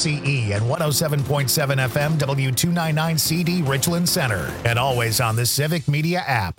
KLCE and 107.7 FM W299CD Richland Center. And always on the Civic Media app.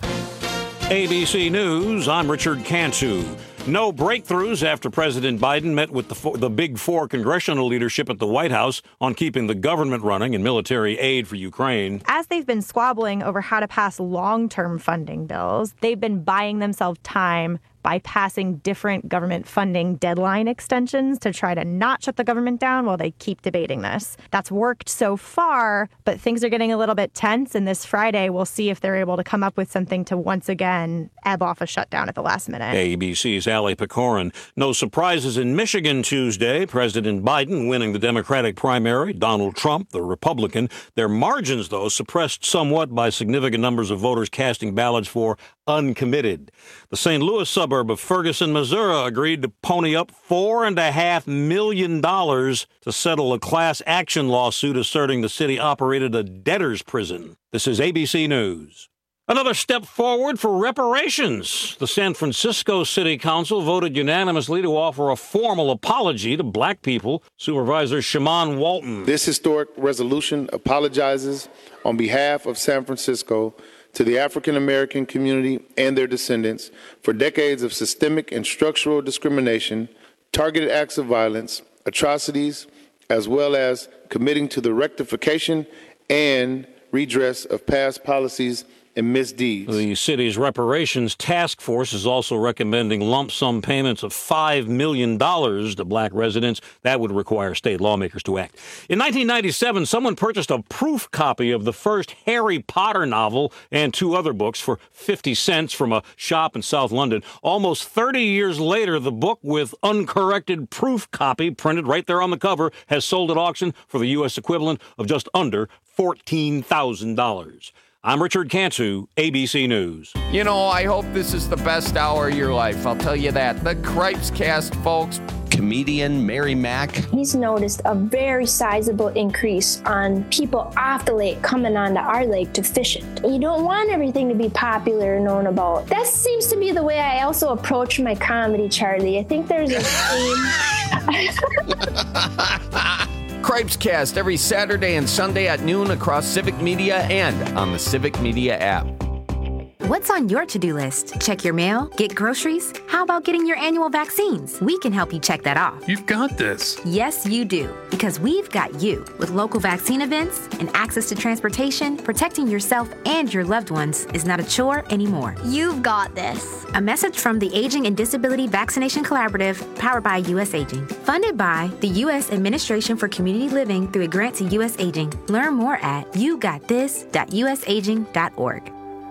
ABC News, I'm Richard Cantu. No breakthroughs after President Biden met with the Big Four congressional leadership at the White House on keeping the government running and military aid for Ukraine. As they've been squabbling over how to pass long-term funding bills, they've been buying themselves time by passing different government funding deadline extensions to try to not shut the government down while they keep debating this. That's worked so far, but things are getting a little bit tense, and this Friday we'll see if they're able to come up with something to once again ebb off a shutdown at the last minute. ABC's Ali Pecorin. No surprises in Michigan Tuesday. President Biden winning the Democratic primary, Donald Trump, the Republican. Their margins, though, suppressed somewhat by significant numbers of voters casting ballots for uncommitted. The St. Louis suburb of Ferguson, Missouri, agreed to pony up $4.5 million to settle a class action lawsuit asserting the city operated a debtor's prison. This is ABC News. Another step forward for reparations. The San Francisco City Council voted unanimously to offer a formal apology to black people. Supervisor Shaman Walton. This historic resolution apologizes on behalf of San Francisco to the African American community and their descendants for decades of systemic and structural discrimination, targeted acts of violence, atrocities, as well as committing to the rectification and redress of past policies and misdeeds. The city's reparations task force is also recommending lump sum payments of $5 million to black residents. That would require state lawmakers to act. In 1997, someone purchased a proof copy of the first Harry Potter novel and two other books for 50 cents from a shop in South London. Almost 30 years later, the book with uncorrected proof copy printed right there on the cover has sold at auction for the U.S. equivalent of just under $14,000. I'm Richard Cantu, ABC News. You know, I hope this is the best hour of your life. I'll tell you that. The Cripes Cast, folks. Comedian Mary Mack. He's noticed a very sizable increase on people off the lake coming onto our lake to fish it. You don't want everything to be popular and known about. That seems to be the way I also approach my comedy, Charlie. I think there's a theme. Cripes Cast every Saturday and Sunday at noon across Civic Media and on the Civic Media app. What's on your to-do list? Check your mail? Get groceries? How about getting your annual vaccines? We can help you check that off. You've got this. Yes, you do. Because we've got you. With local vaccine events and access to transportation, protecting yourself and your loved ones is not a chore anymore. You've got this. A message from the Aging and Disability Vaccination Collaborative, powered by U.S. Aging. Funded by the U.S. Administration for Community Living through a grant to U.S. Aging. Learn more at yougotthis.usaging.org.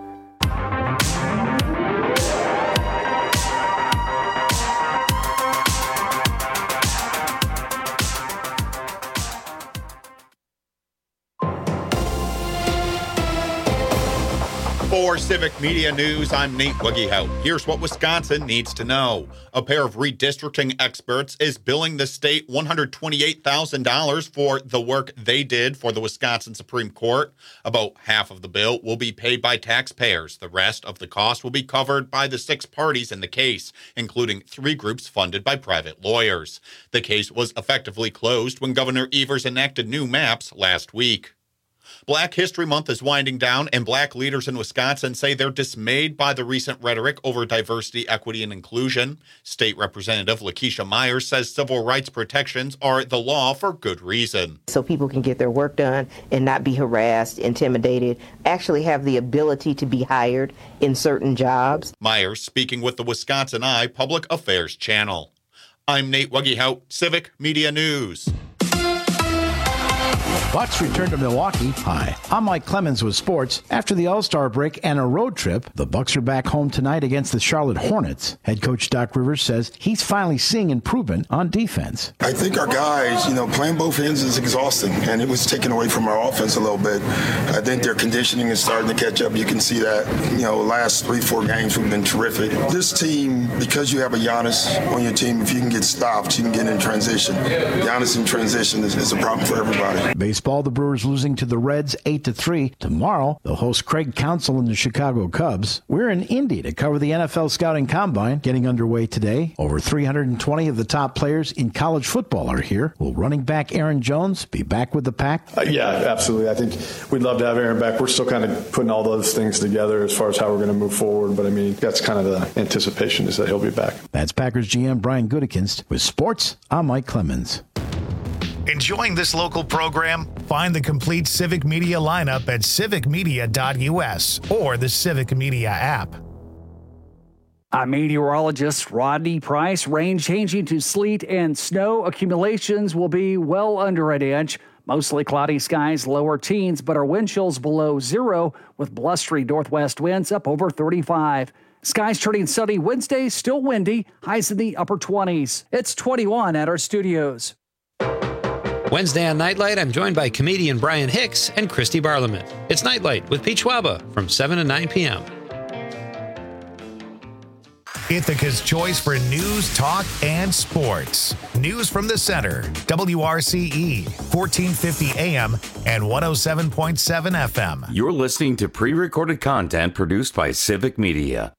For Civic Media News, I'm Nate Wiggyhout. Here's what Wisconsin needs to know. A pair of redistricting experts is billing the state $128,000 for the work they did for the Wisconsin Supreme Court. About half of the bill will be paid by taxpayers. The rest of the cost will be covered by the 6 parties in the case, including 3 groups funded by private lawyers. The case was effectively closed when Governor Evers enacted new maps last week. Black History Month is winding down, and black leaders in Wisconsin say they're dismayed by the recent rhetoric over diversity, equity, and inclusion. State Representative Lakeisha Myers says civil rights protections are the law for good reason. So people can get their work done and not be harassed, intimidated, actually have the ability to be hired in certain jobs. Myers speaking with the Wisconsin Eye Public Affairs Channel. I'm Nate Wiggyhout, Civic Media News. Bucks return to Milwaukee. Hi, I'm Mike Clemens with sports. After the All-Star break and a road trip, the Bucks are back home tonight against the Charlotte Hornets. Head coach Doc Rivers says he's finally seeing improvement on defense. I think our guys, playing both ends is exhausting, and it was taken away from our offense a little bit. I think their conditioning is starting to catch up. You can see that, last 3-4 games we've been terrific. This team, because you have a Giannis on your team, if you can get stopped, you can get in transition. Giannis in transition is a problem for everybody. Baseball, the Brewers losing to the Reds 8-3. Tomorrow, they'll host Craig Counsell and the Chicago Cubs. We're in Indy to cover the NFL Scouting Combine, getting underway today. Over 320 of the top players in college football are here. Will running back Aaron Jones be back with the Pack? Yeah, absolutely. I think we'd love to have Aaron back. We're still kind of putting all those things together as far as how we're going to move forward. But, I mean, that's kind of the anticipation is that he'll be back. That's Packers GM Brian Gutekunst. With sports, I'm Mike Clemens. Enjoying this local program? Find the complete Civic Media lineup at civicmedia.us or the Civic Media app. I'm meteorologist Rodney Price. Rain changing to sleet and snow. Accumulations will be well under an inch. Mostly cloudy skies, lower teens, but our wind chills below zero with blustery northwest winds up over 35. Skies turning sunny Wednesday, still windy, highs in the upper 20s. It's 21 at our studios. Wednesday on Nightlight, I'm joined by comedian Brian Hicks and Christy Barliman. It's Nightlight with Pete Schwaba from 7 to 9 p.m. Ithaca's choice for news, talk, and sports. News from the center. WRCE, 1450 AM and 107.7 FM. You're listening to pre-recorded content produced by Civic Media.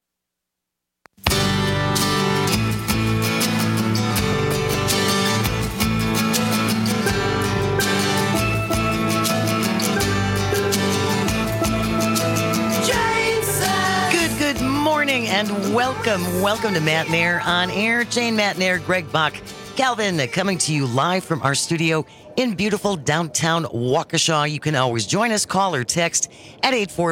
And welcome to Matt and Air on Air. Jane, Matt and Air, Greg Bach, Calvin, coming to you live from our studio in beautiful downtown Waukesha. You can always join us, call or text at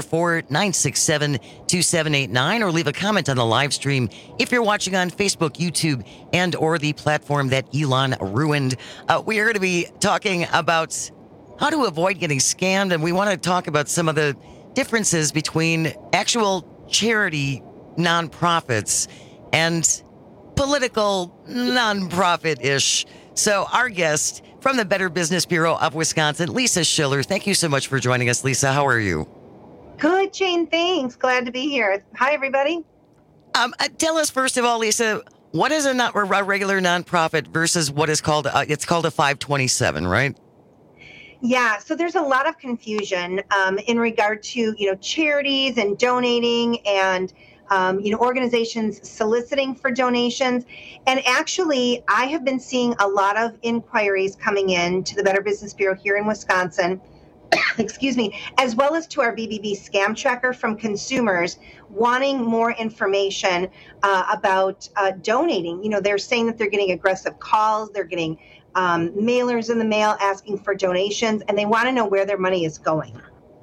844-967-2789 or leave a comment on the live stream if you're watching on Facebook, YouTube, and or the platform that Elon ruined. We are going to be talking about how to avoid getting scammed, and we want to talk about some of the differences between actual charity nonprofits and political nonprofit-ish. So our guest from the Better Business Bureau of Wisconsin, Lisa Schiller. Thank you so much for joining us, Lisa. How are you? Good, Jane. Thanks. Glad to be here. Hi, everybody. Tell us, first of all, Lisa, what is a regular nonprofit versus what is called, it's called a 527, right? Yeah, so there's a lot of confusion in regard to, charities and donating and organizations soliciting for donations. And actually, I have been seeing a lot of inquiries coming in to the Better Business Bureau here in Wisconsin, excuse me, as well as to our BBB scam tracker from consumers wanting more information about donating. They're saying that they're getting aggressive calls, they're getting mailers in the mail asking for donations, and they want to know where their money is going.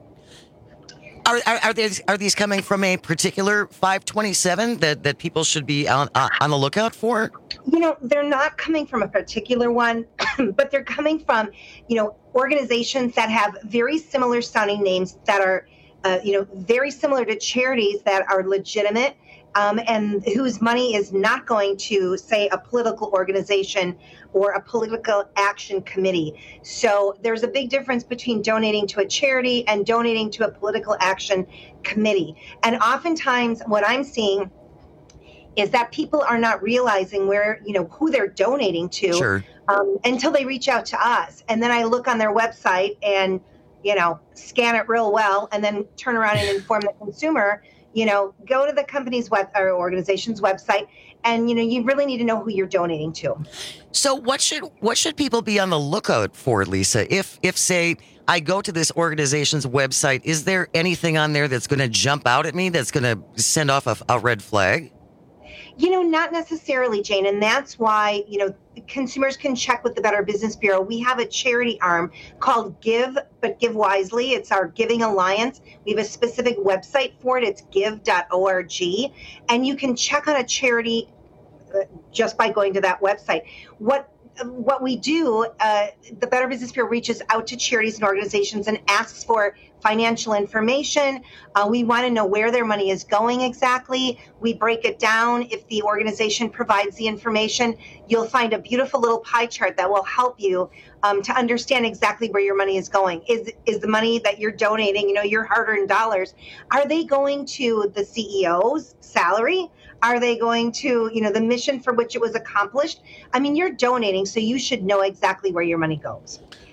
Are these coming from a particular 527 that people should be on the lookout for? They're not coming from a particular one, but they're coming from, organizations that have very similar sounding names that are, very similar to charities that are legitimate and whose money is not going to, say, a political organization or a political action committee. So there's a big difference between donating to a charity and donating to a political action committee. And oftentimes what I'm seeing is that people are not realizing where, who they're donating to. Sure. Until they reach out to us. And then I look on their website and, scan it real well and then turn around and inform the consumer, go to the company's or organization's website, and you really need to know who you're donating to. So what should people be on the lookout for, Lisa? If say I go to this organization's website, is there anything on there that's going to jump out at me that's going to send off a red flag? Not necessarily, Jane, and that's why consumers can check with the Better Business Bureau. We have a charity arm called Give, but Give Wisely. It's our Giving Alliance. We have a specific website for it. It's give.org. And you can check on a charity just by going to that website. What we do, the Better Business Bureau reaches out to charities and organizations and asks for financial information. We want to know where their money is going exactly. We break it down. If the organization provides the information, you'll find a beautiful little pie chart that will help you to understand exactly where your money is going. Is the money that you're donating, your hard-earned dollars, are they going to the CEO's salary? Are they going to, the mission for which it was accomplished? I mean, you're donating, so you should know exactly where your money goes.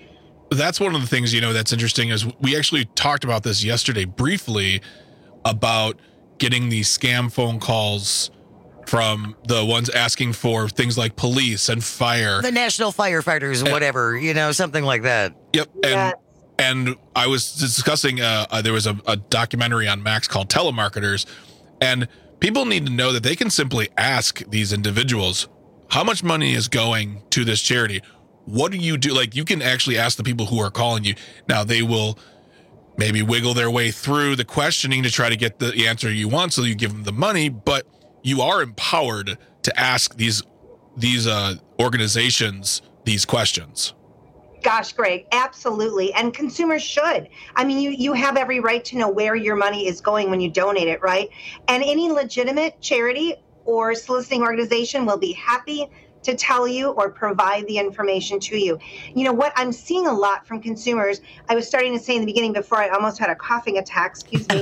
That's one of the things, that's interesting is we actually talked about this yesterday briefly about getting these scam phone calls from the ones asking for things like police and fire. The National Firefighters, whatever, something like that. Yep. And I was discussing, there was a documentary on Max called Telemarketers, and people need to know that they can simply ask these individuals, how much money is going to this charity? What do you do? Like, you can actually ask the people who are calling you. Now, they will maybe wiggle their way through the questioning to try to get the answer you want, so you give them the money, but you are empowered to ask these organizations these questions. Gosh, Greg, absolutely. And consumers should. I mean, you have every right to know where your money is going when you donate it, right? And any legitimate charity or soliciting organization will be happy to tell you or provide the information to you. You know what I'm seeing a lot from consumers, I was starting to say in the beginning before I almost had a coughing attack, excuse me,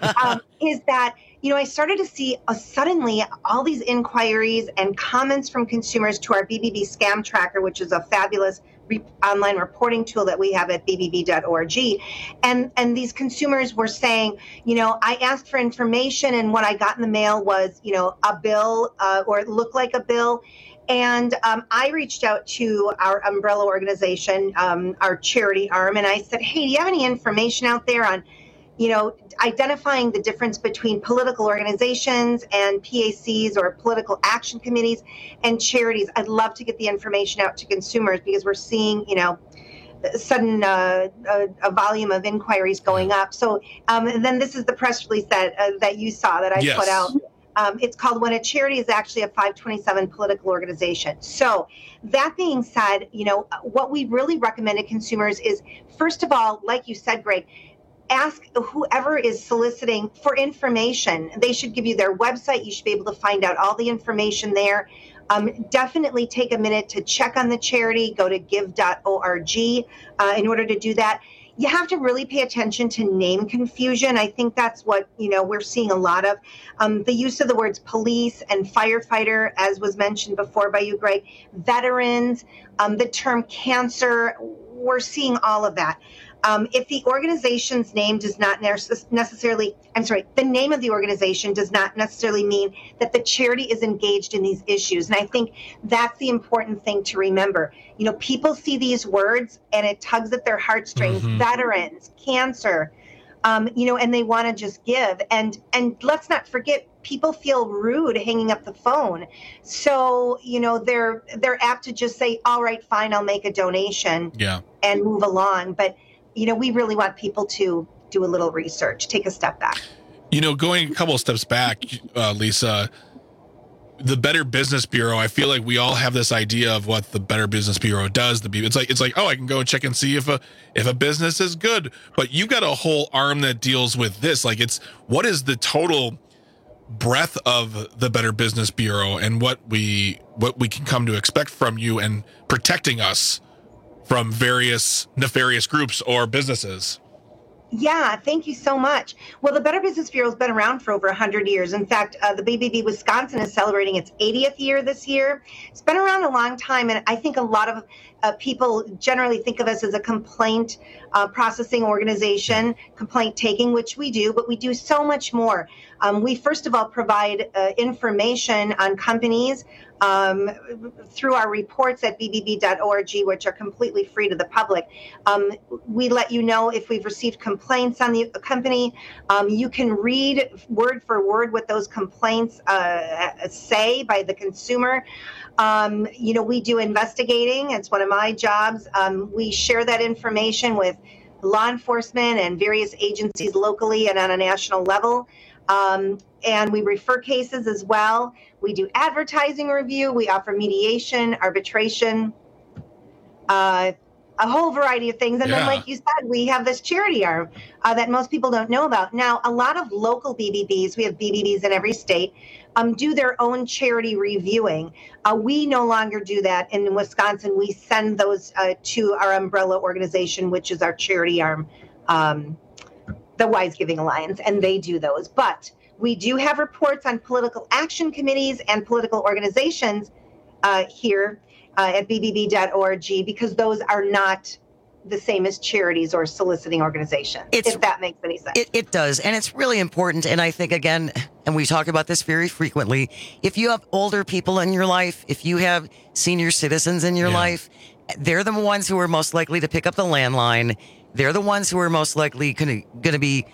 is that, I started to see suddenly all these inquiries and comments from consumers to our BBB Scam Tracker, which is a fabulous online reporting tool that we have at bbb.org. And these consumers were saying, I asked for information and what I got in the mail was, a bill or it looked like a bill. And I reached out to our umbrella organization, our charity arm, and I said, hey, do you have any information out there on, identifying the difference between political organizations and PACs or political action committees and charities? I'd love to get the information out to consumers because we're seeing, sudden a volume of inquiries going up. So and then this is the press release that you saw that I put out. It's called When a Charity is Actually a 527 Political Organization. So that being said, what we really recommend to consumers is, first of all, like you said, Greg, ask whoever is soliciting for information. They should give you their website. You should be able to find out all the information there. Definitely take a minute to check on the charity. Go to give.org in order to do that. You have to really pay attention to name confusion. I think that's what, we're seeing a lot of. The use of the words police and firefighter, as was mentioned before by you, Greg, veterans, the term cancer, we're seeing all of that. If the organization's name does not necessarily, the name of the organization does not necessarily mean that the charity is engaged in these issues. And I think that's the important thing to remember. People see these words and it tugs at their heartstrings, veterans, cancer, and they want to just give. And let's not forget, people feel rude hanging up the phone. So, they're apt to just say, all right, fine, I'll make a donation and move along. But we really want people to do a little research, take a step back. Going a couple of steps back, Lisa, the Better Business Bureau, I feel like we all have this idea of what the Better Business Bureau does. It's like, oh, I can go and check and see if a business is good. But you got a whole arm that deals with this. Like, what is the total breadth of the Better Business Bureau and what we can come to expect from you and protecting us from various nefarious groups or businesses? Yeah, thank you so much. Well, the Better Business Bureau has been around for over 100 years. In fact, the BBB Wisconsin is celebrating its 80th year this year. It's been around a long time, and I think a lot of people generally think of us as a complaint processing organization, complaint taking, which we do, but we do so much more. We first of all provide information on companies through our reports at bbb.org, which are completely free to the public. We let you know if we've received complaints on the company. You can read word for word what those complaints say by the consumer. We do investigating. It's one of my jobs. We share that information with law enforcement and various agencies locally and on a national level. And we refer cases as well. We do advertising review. We offer mediation, arbitration, a whole variety of things. And then, like you said, we have this charity arm that most people don't know about. Now, a lot of local BBBs, we have BBBs in every state, do their own charity reviewing. We no longer do that in Wisconsin. We send those to our umbrella organization, which is our charity arm, the Wise Giving Alliance, and they do those. But we do have reports on political action committees and political organizations here at bbb.org, because those are not the same as charities or soliciting organizations, if that makes any sense. It does. And it's really important. And I think, again, and we talk about this very frequently, if you have older people in your life, if you have senior citizens in your life, they're the ones who are most likely to pick up the landline. They're the ones who are most likely going to be,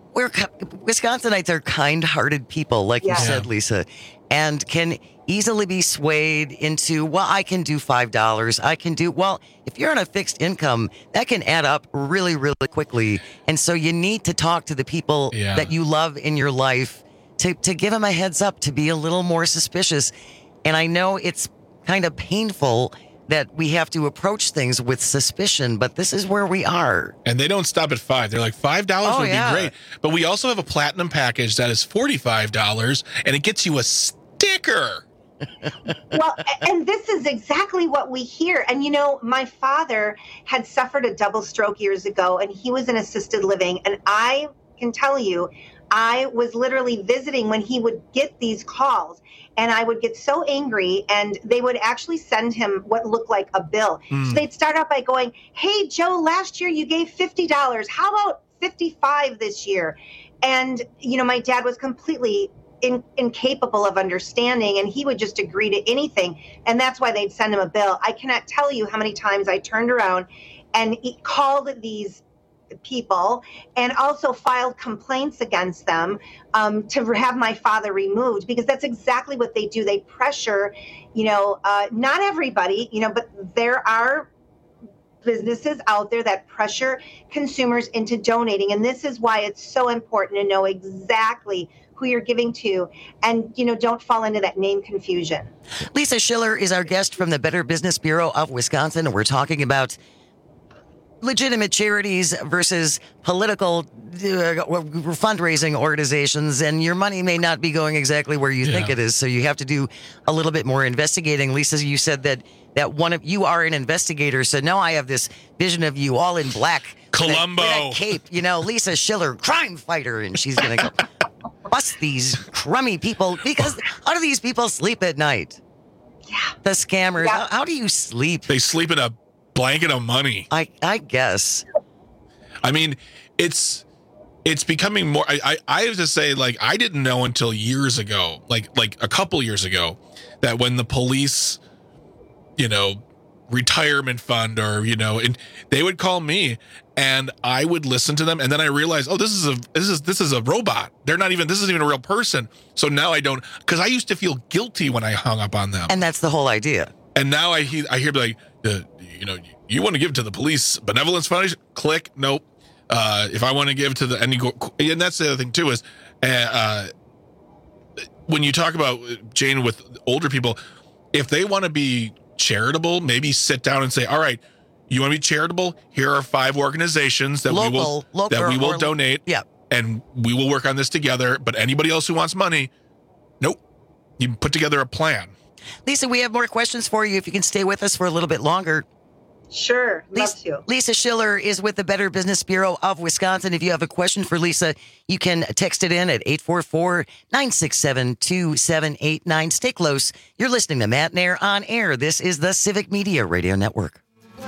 Wisconsinites are kind-hearted people, like you said, Lisa, and can easily be swayed into, well, I can do $5. I can do, well, if you're on a fixed income, that can add up really, really quickly. And so you need to talk to the people that you love in your life to give them a heads up, to be a little more suspicious. And I know it's kind of painful that we have to approach things with suspicion, but this is where we are. And they don't stop at $5. They're like, $5 would be great. But we also have a platinum package that is $45, and it gets you a sticker. Well, and this is exactly what we hear. And, you know, my father had suffered a double stroke years ago, and he was in assisted living. And I can tell you, I was literally visiting when he would get these calls, and I would get so angry, and they would actually send him what looked like a bill. So they'd start out by going, hey, Joe, last year you gave $50. How about $55 this year? And, you know, my dad was completely incapable of understanding, and he would just agree to anything. And that's why they'd send him a bill. I cannot tell you how many times I turned around and called these people and also filed complaints against them to have my father removed, because that's exactly what they do. They pressure, you know, not everybody, you know, but there are businesses out there that pressure consumers into donating. And this is why it's so important to know exactly who you're giving to, and, you know, don't fall into that name confusion. Lisa Schiller is our guest from the Better Business Bureau of Wisconsin, and we're talking about legitimate charities versus political fundraising organizations, and your money may not be going exactly where you think it is, so you have to do a little bit more investigating. Lisa, you said that one of you are an investigator, so now I have this vision of you all in black, Columbo with a cape, you know, Lisa Schiller, crime fighter, and she's gonna go bust these crummy people, because how do these people sleep at night? The scammers. How do you sleep? They sleep in a blanket of money. I guess. I mean, it's becoming more. I have to say, like, I didn't know until years ago, like a couple years ago, that when the police, you know, retirement fund, or, you know, and they would call me and I would listen to them, and then I realized, oh, this is a robot. This isn't even a real person. So now I don't, because I used to feel guilty when I hung up on them. And that's the whole idea. And now I hear like, you know, you want to give to the Police Benevolence Foundation? Click. Nope. If I want to give to and that's the other thing too, is when you talk about, Jane, with older people, if they want to be charitable, maybe sit down and say, all right, you want to be charitable? Here are 5 organizations that we will donate. Yeah. And we will work on this together. But anybody else who wants money, nope. You put together a plan. Lisa, we have more questions for you if you can stay with us for a little bit longer. Sure, love to. Lisa Schiller is with the Better Business Bureau of Wisconsin. If you have a question for Lisa, you can text it in at 844-967-2789. Stay close. You're listening to Matt Nair on Air. This is the Civic Media Radio Network.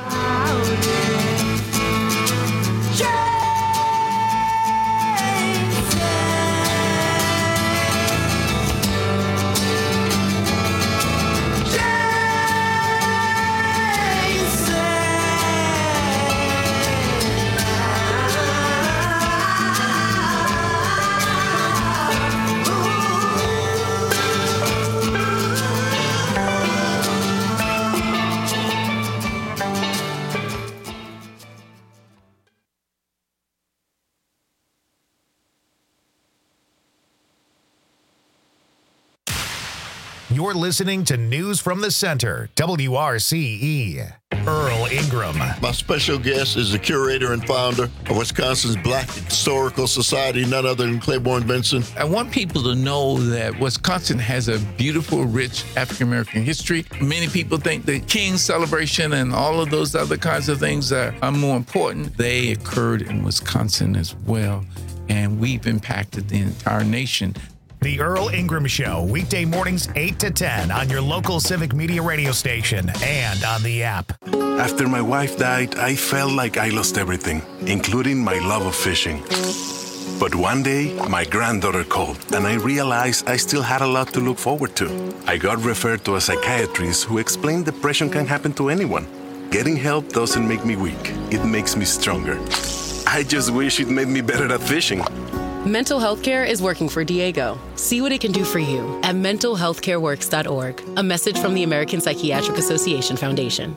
You're listening to News from the Center, WRCE. Earl Ingram. My special guest is the curator and founder of Wisconsin's Black Historical Society, none other than Claiborne Benson. I want people to know that Wisconsin has a beautiful, rich African-American history. Many people think the King's celebration and all of those other kinds of things are more important. They occurred in Wisconsin as well, and we've impacted the entire nation. The Earl Ingram Show, weekday mornings 8 to 10 on your local Civic Media radio station and on the app. After my wife died, I felt like I lost everything, including my love of fishing. But one day, my granddaughter called, and I realized I still had a lot to look forward to. I got referred to a psychiatrist who explained depression can happen to anyone. Getting help doesn't make me weak. It makes me stronger. I just wish it made me better at fishing. Mental health care is working for Diego. See what it can do for you at mentalhealthcareworks.org. A message from the American Psychiatric Association Foundation.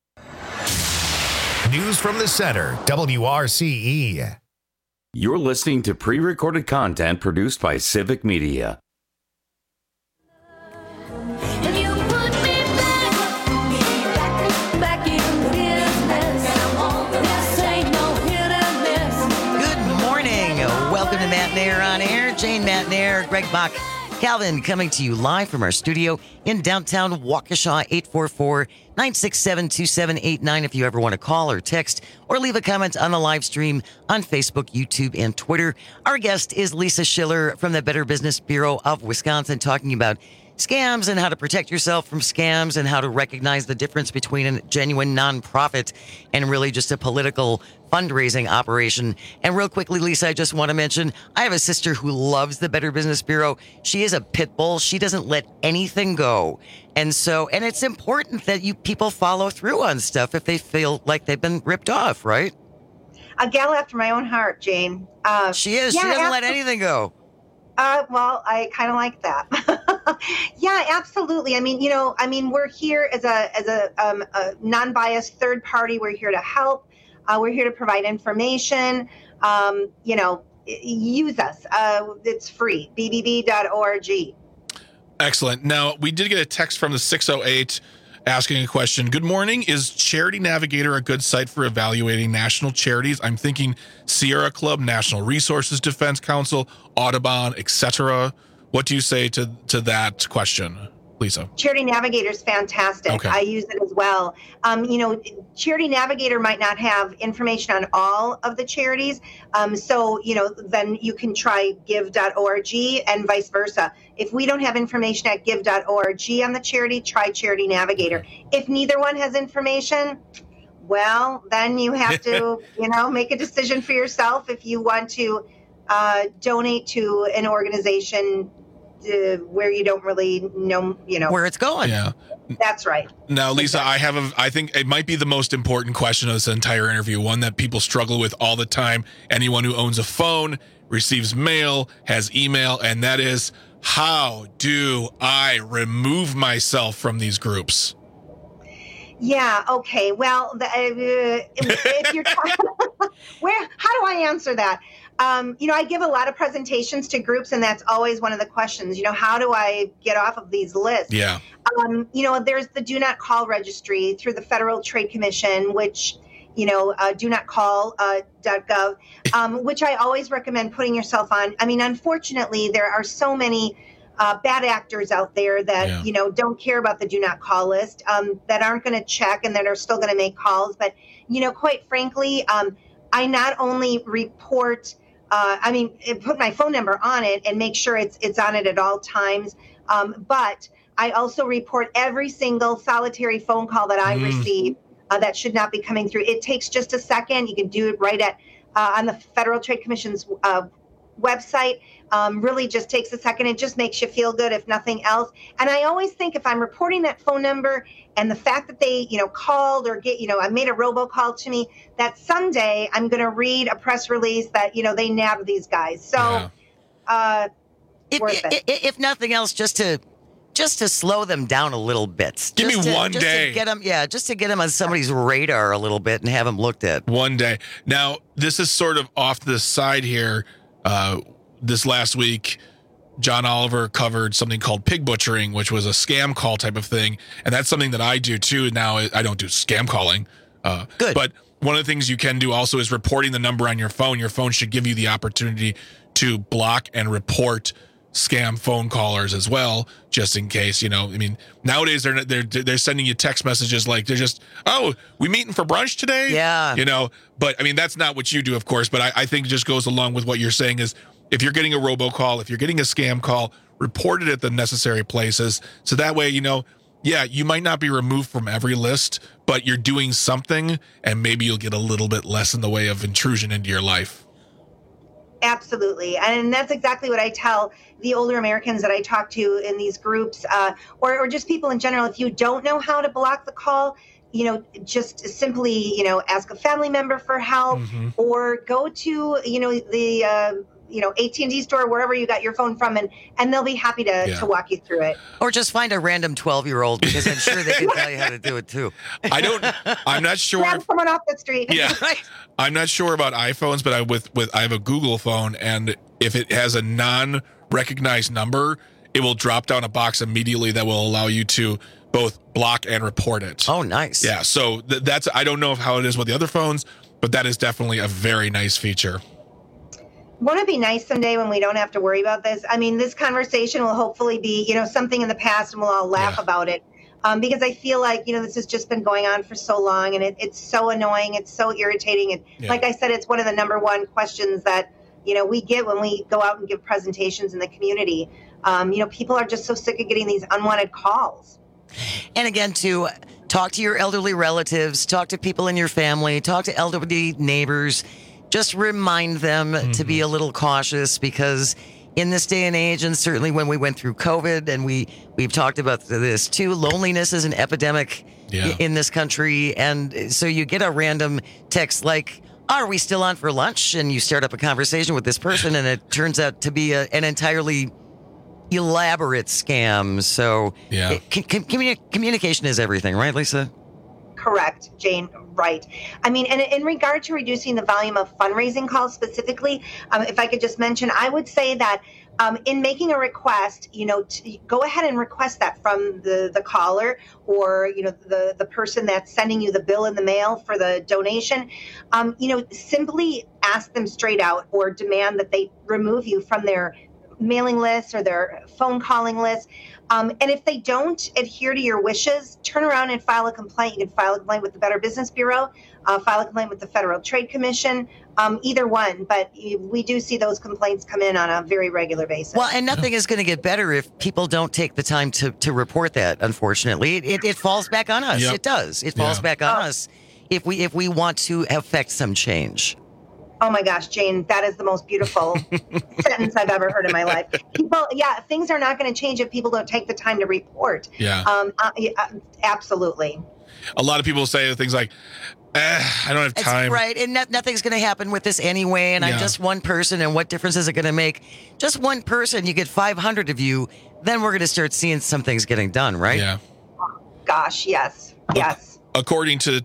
News from the center, WRCE. You're listening to pre-recorded content produced by Civic Media. Matnair on air. Jane Matnair, Greg Bach, Calvin coming to you live from our studio in downtown Waukesha. 844-967-2789 if you ever want to call or text or leave a comment on the live stream on Facebook, YouTube, and Twitter. Our guest is Lisa Schiller from the Better Business Bureau of Wisconsin, talking about scams and how to protect yourself from scams and how to recognize the difference between a genuine nonprofit and really just a political fundraising operation. And real quickly, Lisa, I just want to mention, I have a sister who loves the Better Business Bureau. She is a pit bull. She doesn't let anything go. And it's important that you people follow through on stuff if they feel like they've been ripped off, right? A gal after my own heart, Jane. She is. Yeah, she doesn't let anything go. Well, I kind of like that. Yeah, absolutely. We're here as a non-biased third party. We're here to help. We're here to provide information. Use us. It's free. bbb.org. Excellent. Now, we did get a text from the 608 asking a question. Good morning. Is Charity Navigator a good site for evaluating national charities? I'm thinking Sierra Club, National Resources Defense Council, Audubon, etc. What do you say to that question, Lisa? Charity Navigator is fantastic. Okay. I use it as well. Charity Navigator might not have information on all of the charities. Then you can try give.org and vice versa. If we don't have information at give.org on the charity, try Charity Navigator. If neither one has information, well, then you have to, make a decision for yourself if you want to donate to an organization where you don't really know, where it's going. Yeah. That's right. Now, Lisa, I think it might be the most important question of this entire interview, one that people struggle with all the time. Anyone who owns a phone, receives mail, has email, and that is, how do I remove myself from these groups? Yeah. Okay. Well, if you're how do I answer that? I give a lot of presentations to groups, and that's always one of the questions. How do I get off of these lists? Yeah. There's the Do Not Call registry through the Federal Trade Commission, which, donotcall.gov, which I always recommend putting yourself on. Unfortunately, there are so many bad actors out there that, don't care about the Do Not Call list, that aren't going to check and that are still going to make calls. But, quite frankly, I not only report put my phone number on it and make sure it's on it at all times. But I also report every single solitary phone call that I receive that should not be coming through. It takes just a second. You can do it right at on the Federal Trade Commission's website. Really just takes a second. It just makes you feel good, if nothing else. And I always think if I'm reporting that phone number and the fact that they, called or I made a robocall to me, that someday I'm going to read a press release that, they nabbed these guys. So, worth it. If nothing else, just to slow them down a little bit. Give me one day. Just to get them on somebody's radar a little bit and have them looked at. One day. Now, this is sort of off to the side here. This last week, John Oliver covered something called pig butchering, which was a scam call type of thing. And that's something that I do too. Now, I don't do scam calling. Good. But one of the things you can do also is reporting the number on your phone. Your phone should give you the opportunity to block and report scam phone callers as well, just in case, nowadays they're sending you text messages like they're just, oh, we meeting for brunch today? Yeah. But that's not what you do, of course, but I think it just goes along with what you're saying is if you're getting a robocall, if you're getting a scam call, report it at the necessary places. So that way, you might not be removed from every list, but you're doing something, and maybe you'll get a little bit less in the way of intrusion into your life. Absolutely. And that's exactly what I tell the older Americans that I talk to in these groups, or just people in general. If you don't know how to block the call, just simply, ask a family member for help, or go to, the AT&T store, wherever you got your phone from, and they'll be happy to walk you through it. Or just find a random 12-year-old, because I'm sure they can tell you how to do it too. I'm not sure. Grab someone off the street. Yeah. I'm not sure about iPhones, but I have a Google phone, and if it has a non-recognized number, it will drop down a box immediately that will allow you to both block and report it. Oh, nice. Yeah. So that's, I don't know how it is with the other phones, but that is definitely a very nice feature. Won't it be nice someday when we don't have to worry about this? I mean, this conversation will hopefully be, something in the past, and we'll all laugh about it. Because I feel like, this has just been going on for so long, and it's so annoying. It's so irritating. And like I said, it's one of the number one questions that, we get when we go out and give presentations in the community. People are just so sick of getting these unwanted calls. And again, to talk to your elderly relatives, talk to people in your family, talk to elderly neighbors. Just remind them to be a little cautious, because in this day and age, and certainly when we went through COVID, and we've talked about this too, loneliness is an epidemic in this country. And so you get a random text like, are we still on for lunch? And you start up a conversation with this person, and it turns out to be an entirely elaborate scam. So communication is everything, right, Lisa? Correct, Jane. Right. I mean, and in regard to reducing the volume of fundraising calls specifically, if I could just mention, I would say that in making a request, to go ahead and request that from the caller, or, the person that's sending you the bill in the mail for the donation. Simply ask them straight out, or demand that they remove you from their mailing list or their phone calling list. And if they don't adhere to your wishes, turn around and file a complaint. You can file a complaint with the Better Business Bureau, file a complaint with the Federal Trade Commission, either one. But we do see those complaints come in on a very regular basis. Well, and nothing is going to get better if people don't take the time to report that, unfortunately. It falls back on us. Yep. It does. It falls back on us if we want to affect some change. Oh my gosh, Jane, that is the most beautiful sentence I've ever heard in my life. People, things are not going to change if people don't take the time to report. Absolutely. A lot of people say things like, I don't have time. It's right, and nothing's going to happen with this anyway, and I'm just one person, and what difference is it going to make? Just one person, you get 500 of you, then we're going to start seeing some things getting done, right? Yeah. Gosh, yes. According to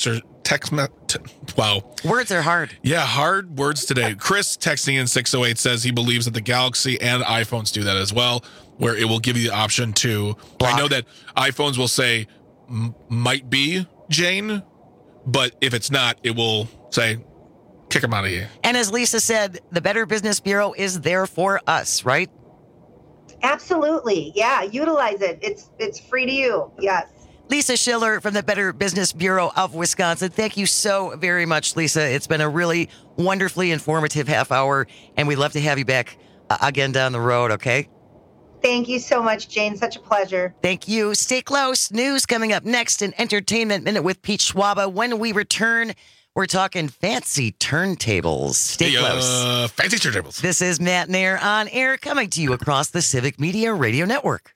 wow. Words are hard. Yeah, hard words today. Chris texting in 608 says he believes that the Galaxy and iPhones do that as well, where it will give you the option to block. I know that iPhones will say might be Jane, but if it's not, it will say kick them out of here. And as Lisa said, the Better Business Bureau is there for us, right? Absolutely. Yeah, utilize it. It's free to you. Yes. Lisa Schiller from the Better Business Bureau of Wisconsin. Thank you so very much, Lisa. It's been a really wonderfully informative half hour, and we'd love to have you back again down the road, okay? Thank you so much, Jane. Such a pleasure. Thank you. Stay close. News coming up next, an Entertainment Minute with Pete Schwaba. When we return, we're talking fancy turntables. Stay close. Fancy turntables. This is Matt Nair on air, coming to you across the Civic Media Radio Network.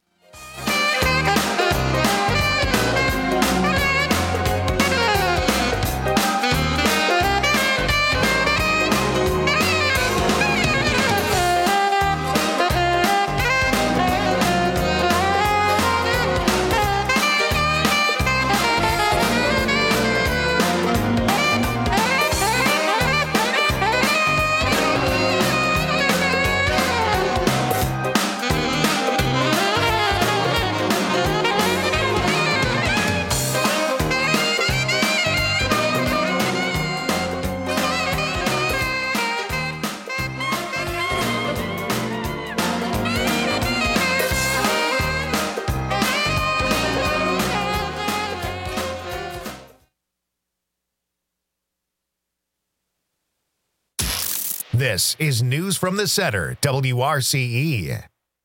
This is News from the Center, WRCE.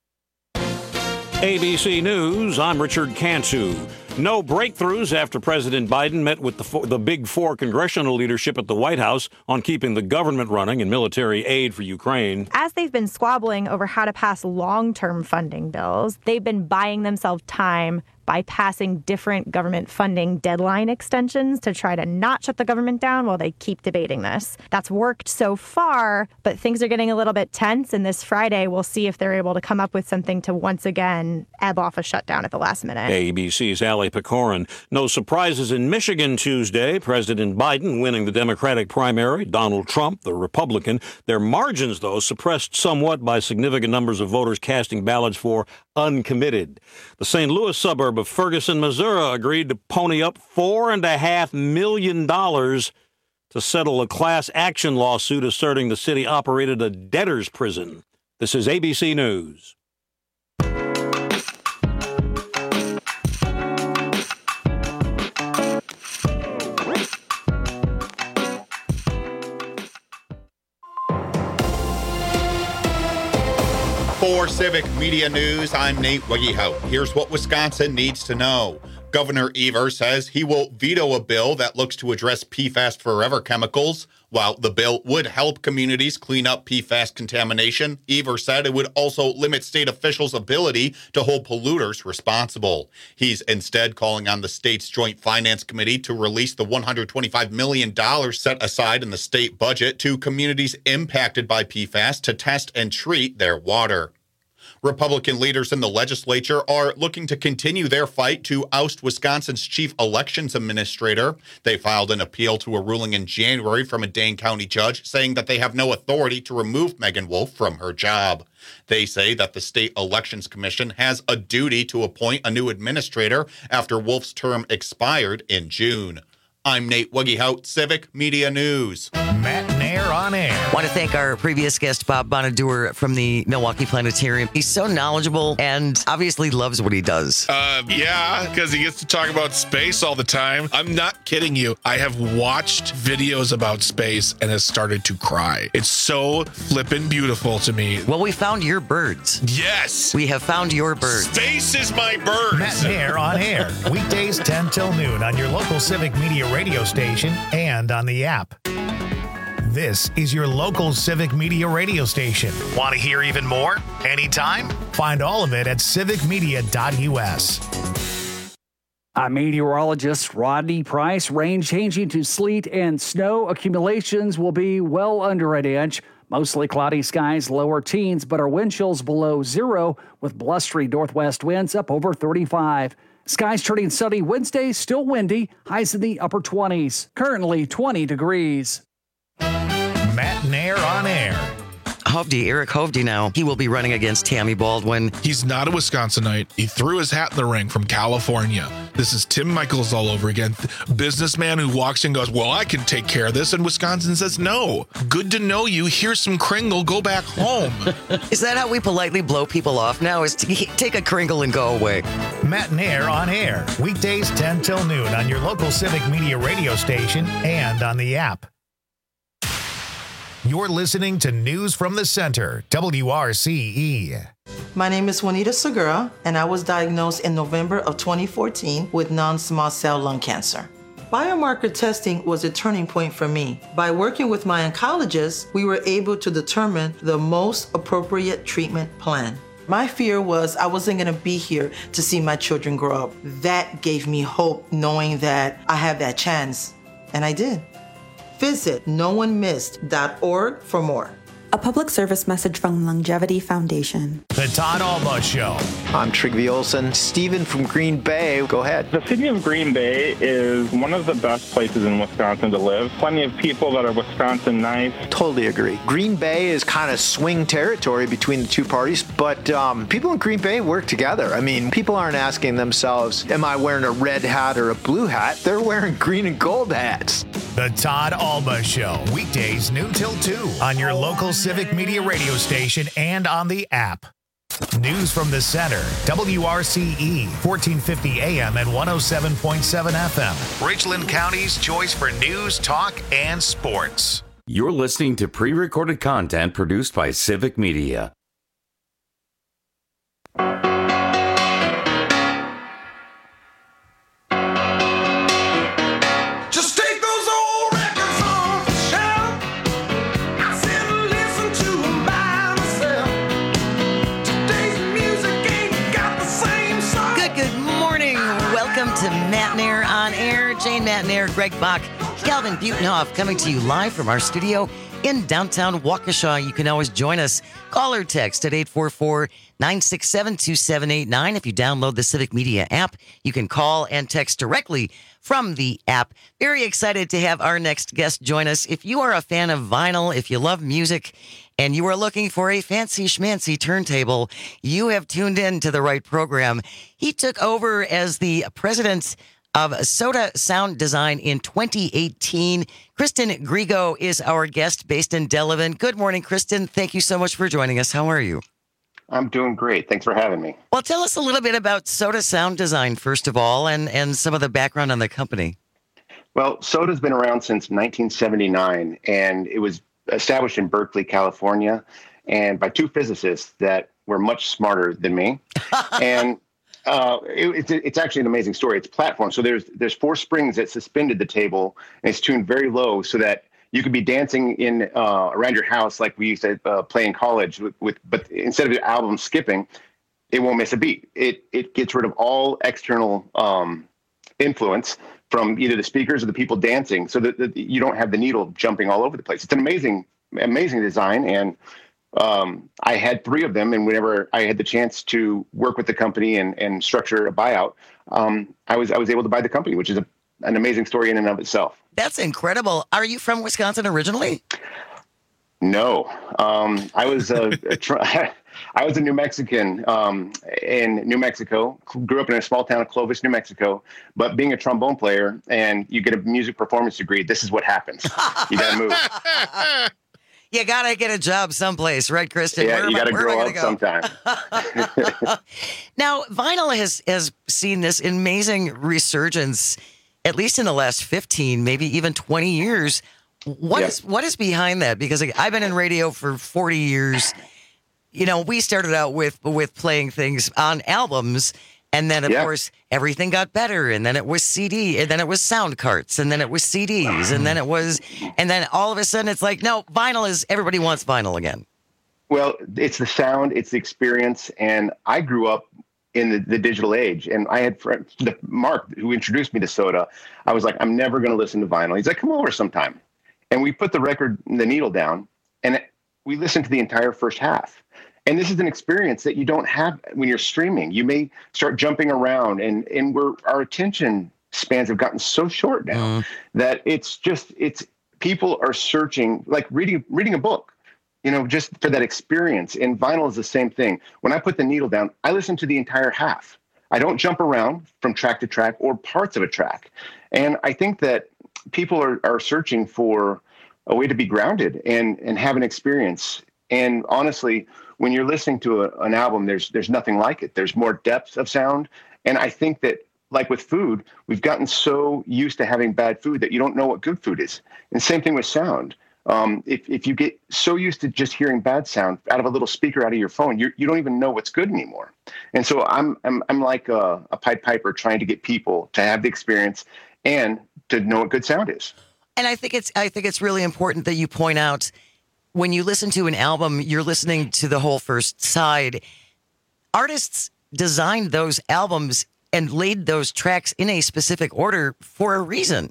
ABC News, I'm Richard Cantu. No breakthroughs after President Biden met with the Big Four congressional leadership at the White House on keeping the government running and military aid for Ukraine. As they've been squabbling over how to pass long-term funding bills, they've been buying themselves time by passing different government funding deadline extensions to try to not shut the government down while they keep debating this. That's worked so far, but things are getting a little bit tense, and this Friday we'll see if they're able to come up with something to once again ebb off a shutdown at the last minute. ABC's Allie Pecorin. No surprises in Michigan Tuesday. President Biden winning the Democratic primary, Donald Trump, the Republican. Their margins, though, suppressed somewhat by significant numbers of voters casting ballots for uncommitted. The St. Louis suburb of Ferguson, Missouri, agreed to pony up $4.5 million to settle a class action lawsuit asserting the city operated a debtor's prison. This is ABC News. For Civic Media News, I'm Nate Wiggyhout. Here's what Wisconsin needs to know. Governor Evers says he will veto a bill that looks to address PFAS forever chemicals. While the bill would help communities clean up PFAS contamination, Evers said it would also limit state officials' ability to hold polluters responsible. He's instead calling on the state's Joint Finance Committee to release the $125 million set aside in the state budget to communities impacted by PFAS to test and treat their water. Republican leaders in the legislature are looking to continue their fight to oust Wisconsin's chief elections administrator. They filed an appeal to a ruling in January from a Dane County judge saying that they have no authority to remove Megan Wolf from her job. They say that the State Elections Commission has a duty to appoint a new administrator after Wolf's term expired in June. I'm Nate Wiggyhout, Civic Media News. Matt Nair on air. I want to thank our previous guest, Bob Bonaduer from the Milwaukee Planetarium. He's so knowledgeable and obviously loves what he does. Yeah, because he gets to talk about space all the time. I'm not kidding you. I have watched videos about space and has started to cry. It's so flippin' beautiful to me. Well, we found your birds. Yes. We have found your birds. Space is my birds. Matt Nair on air. Weekdays 10 till noon on your local Civic Media radio station and on the app. This is your local Civic Media radio station. Want to hear even more? Anytime? Find all of it at civicmedia.us. I'm meteorologist Rodney Price. Rain changing to sleet and snow. Accumulations will be well under an inch. Mostly cloudy skies, lower teens, but our wind chills below zero with blustery northwest winds up over 35. Skies turning sunny Wednesday, still windy, highs in the upper 20s. Currently 20 degrees. Matt Nair on air. Eric Hovde now. He will be running against Tammy Baldwin. He's not a Wisconsinite. He threw his hat in the ring from California. This is Tim Michaels all over again. Businessman who walks in and goes, well, I can take care of this. And Wisconsin says, no. Good to know you. Here's some Kringle. Go back home. Is that how we politely blow people off now? Is to take a Kringle and go away? Matt Nair on air. Weekdays 10 till noon on your local Civic Media radio station and on the app. You're listening to News from the Center, WRCE. My name is Juanita Segura, and I was diagnosed in November of 2014 with non-small cell lung cancer. Biomarker testing was a turning point for me. By working with my oncologist, we were able to determine the most appropriate treatment plan. My fear was I wasn't going to be here to see my children grow up. That gave me hope, knowing that I have that chance, and I did. Visit noonemissed.org for more. A public service message from Longevity Foundation. The Todd Alba Show. I'm Trygve Olsen. Steven from Green Bay. Go ahead. The city of Green Bay is one of the best places in Wisconsin to live. Plenty of people that are Wisconsin nice. Totally agree. Green Bay is kind of swing territory between the two parties, but people in Green Bay work together. I mean, people aren't asking themselves, am I wearing a red hat or a blue hat? They're wearing green and gold hats. The Todd Alba Show. Weekdays noon till 2 on your local Civic Media radio station and on the app. News from the Center, WRCE, 1450 AM and 107.7 FM. Richland County's choice for news, talk, and sports. You're listening to pre-recorded content produced by Civic Media. Just take those old records off the shelf. I sit and listen to them by myself. Today's music ain't got the same song. Good morning. Welcome to Matnair on Air. Jane Matnair, Greg Bach, Calvin Butenhoff coming to you live from our studio in downtown Waukesha. You can always join us. Call or text at 844-967-2789. If you download the Civic Media app, you can call and text directly from the app. Very excited to have our next guest join us. If you are a fan of vinyl, if you love music, and you are looking for a fancy schmancy turntable, you have tuned in to the right program. He took over as the president of Soda Sound Design in 2018. Kristen Grigo is our guest based in Delavan. Good morning, Kristen. Thank you so much for joining us. How are you? I'm doing great. Thanks for having me. Well, tell us a little bit about Soda Sound Design, first of all, and some of the background on the company. Well, Soda's been around since 1979, and it was established in Berkeley, California, and by two physicists that were much smarter than me. And it's actually an amazing story. It's a platform. So there's four springs that suspended the table, and it's tuned very low so that you could be dancing in around your house like we used to play in college. But instead of the album skipping, it won't miss a beat. It gets rid of all external influence from either the speakers or the people dancing, so that you don't have the needle jumping all over the place. It's an amazing design, and I had three of them, and whenever I had the chance to work with the company and structure a buyout, I was able to buy the company, which is an amazing story in and of itself. That's incredible. Are you from Wisconsin originally? No, I was I was a New Mexican in New Mexico. Grew up in a small town of Clovis, New Mexico. But being a trombone player and you get a music performance degree, this is what happens. You got to move. You got to get a job someplace, right, Kristen? Yeah, you got to grow up sometime. Now, vinyl has seen this amazing resurgence, at least in the last 15, maybe even 20 years. What is behind that? Because I've been in radio for 40 years. You know, we started out with playing things on albums, and then, of course, everything got better, and then it was CD, and then it was sound carts, and then it was CDs, and then all of a sudden it's like, no, everybody wants vinyl again. Well, it's the sound, it's the experience, and I grew up in the digital age, and I had Mark, who introduced me to Soda. I was like, I'm never going to listen to vinyl. He's like, come over sometime. And we put the needle down, and we listened to the entire first half. And this is an experience that you don't have when you're streaming. You may start jumping around, and our attention spans have gotten so short now that it's people are searching, like reading a book, just for that experience. And vinyl is the same thing. When I put the needle down, I listen to the entire half. I don't jump around from track to track or parts of a track. And I think that people are searching for a way to be grounded and have an experience. And honestly, when you're listening to an album, there's nothing like it. There's more depth of sound. And I think that, like with food, we've gotten so used to having bad food that you don't know what good food is. And same thing with sound. If you get so used to just hearing bad sound out of a little speaker out of your phone, you don't even know what's good anymore. And so I'm like a Pied Piper trying to get people to have the experience and to know what good sound is. And I think it's really important that you point out, when you listen to an album, you're listening to the whole first side. Artists designed those albums and laid those tracks in a specific order for a reason.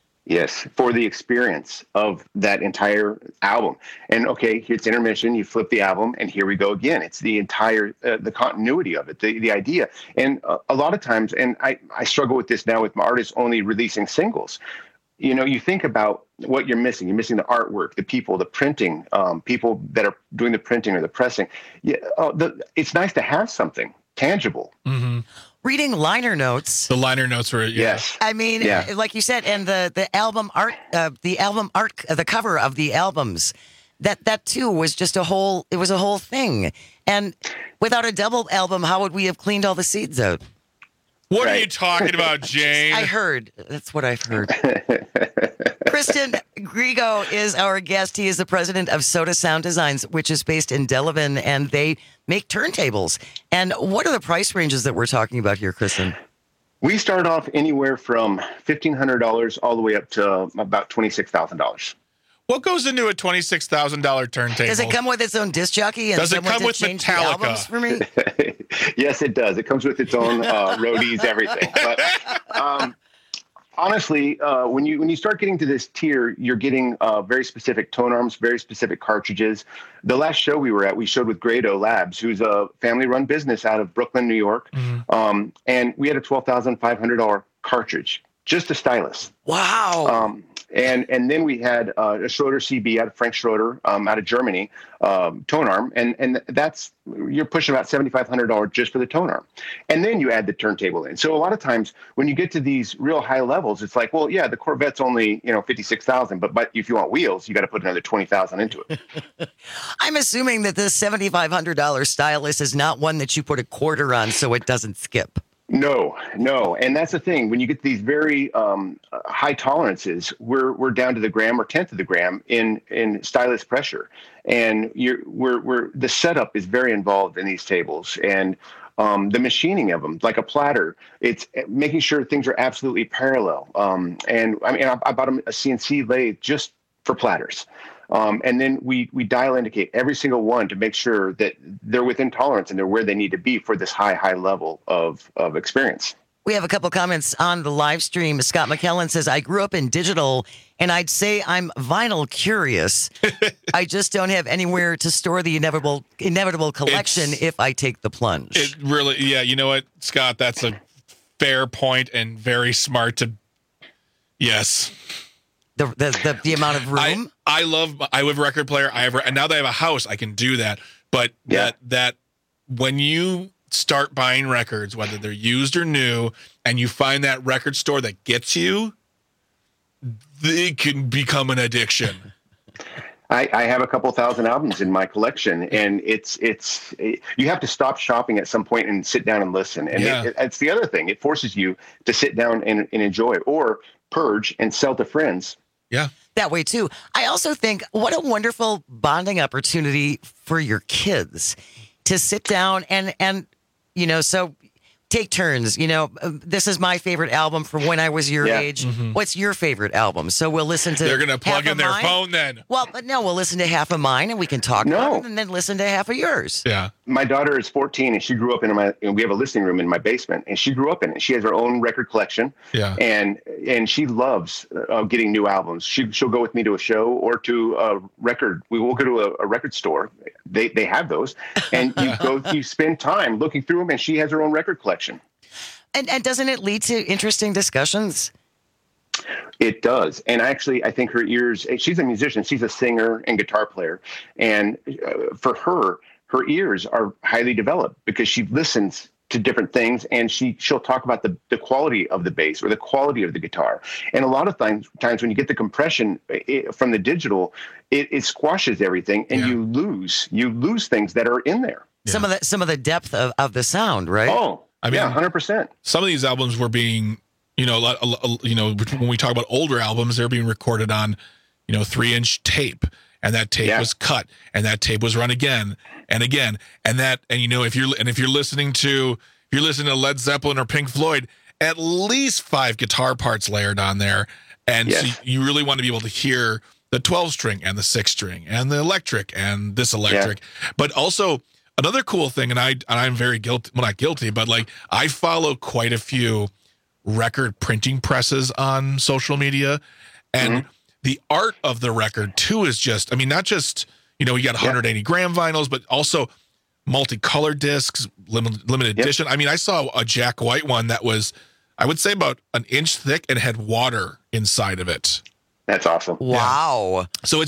Yes, for the experience of that entire album. And okay, it's intermission, you flip the album, and here we go again. It's the entire, the continuity of it, the idea. And a lot of times, and I struggle with this now with my artists only releasing singles. You think about what you're missing. You're missing the artwork, the people, the printing, people that are doing the printing or the pressing. Yeah, it's nice to have something tangible. Mm-hmm. Reading liner notes. The liner notes were, yes. I mean, like you said, and the album art, the cover of the albums, that too was just a whole thing. And without a double album, how would we have cleaned all the seeds out? What are you talking about, Jane? I heard. That's what I've heard. Kristen Grigo is our guest. He is the president of Soda Sound Designs, which is based in Delavan, and they make turntables. And what are the price ranges that we're talking about here, Kristen? We start off anywhere from $1,500 all the way up to about $26,000. What goes into a $26,000 turntable? Does it come with its own disc jockey? And Does it someone come to with change the Metallica? albums for me? Yes, it does. It comes with its own roadies, everything. But honestly, when you start getting to this tier, you're getting very specific tone arms, very specific cartridges. The last show we were at, we showed with Grado Labs, who's a family-run business out of Brooklyn, New York, and we had a $12,500 cartridge, just a stylus. Wow. And then we had a Schroeder CB out of Frank Schroeder out of Germany, tone arm, and that's you're pushing about $7,500 just for the tone arm, and then you add the turntable in. So a lot of times when you get to these real high levels, it's like, well, yeah, the Corvette's only $56,000, but if you want wheels, you got to put another $20,000 into it. I'm assuming that this $7,500 stylus is not one that you put a quarter on so it doesn't skip. No. And that's the thing. When you get these very high tolerances, we're down to the gram or tenth of the gram in stylus pressure. And the setup is very involved in these tables. And the machining of them, like a platter, it's making sure things are absolutely parallel. And I mean, I bought a CNC lathe just for platters. And then we dial indicate every single one to make sure that they're within tolerance and they're where they need to be for this high level of experience. We have a couple comments on the live stream. Scott McKellen says, I grew up in digital, and I'd say I'm vinyl curious. I just don't have anywhere to store the inevitable collection if I take the plunge. It really, yeah, you know what, Scott, that's a fair point and very smart to, yes. The amount of room. I have a record player. And now that I have a house, I can do that. But that when you start buying records, whether they're used or new, and you find that record store that gets you, they can become an addiction. I have a couple thousand albums in my collection, and it's you have to stop shopping at some point and sit down and listen. And it's the other thing. It forces you to sit down and enjoy it, or purge and sell to friends. Yeah. That way too. I also think what a wonderful bonding opportunity for your kids to sit down and so take turns. This is my favorite album from when I was your age. Mm-hmm. What's your favorite album? So we'll listen to. They're going to plug in their phone then. Well, but no, we'll listen to half of mine and we can talk about it, and then listen to half of yours. Yeah. My daughter is 14 and she grew up we have a listening room in my basement, and she grew up in it. She has her own record collection. Yeah. And she loves getting new albums. She'll go with me to a show or to a record. We will go to a record store. They have those, and you spend time looking through them, and she has her own record collection. And doesn't it lead to interesting discussions? It does. And actually, I think her ears, she's a musician. She's a singer and guitar player. And for her ears are highly developed because she listens to different things, and she'll talk about the quality of the bass or the quality of the guitar. And a lot of times when you get the compression from the digital, it squashes everything, and you lose things that are in there. Yeah. Some of the depth of the sound, right? Oh, I mean, 100%. Some of these albums were being, when we talk about older albums, they're being recorded on, 3-inch tape, and that tape was cut, and that tape was run again and again, if you're listening to Led Zeppelin or Pink Floyd, at least 5 guitar parts layered on there, and so you really want to be able to hear the 12-string and the 6-string and the electric and this electric, but also. Another cool thing, and I'm very guilty, well, not guilty, but like I follow quite a few record printing presses on social media, and the art of the record too is just, I mean, not just, you got 180 gram vinyls, but also multicolored discs, limited edition. I mean, I saw a Jack White one that was, I would say about an inch thick and had water inside of it. That's awesome. Wow. Yeah. So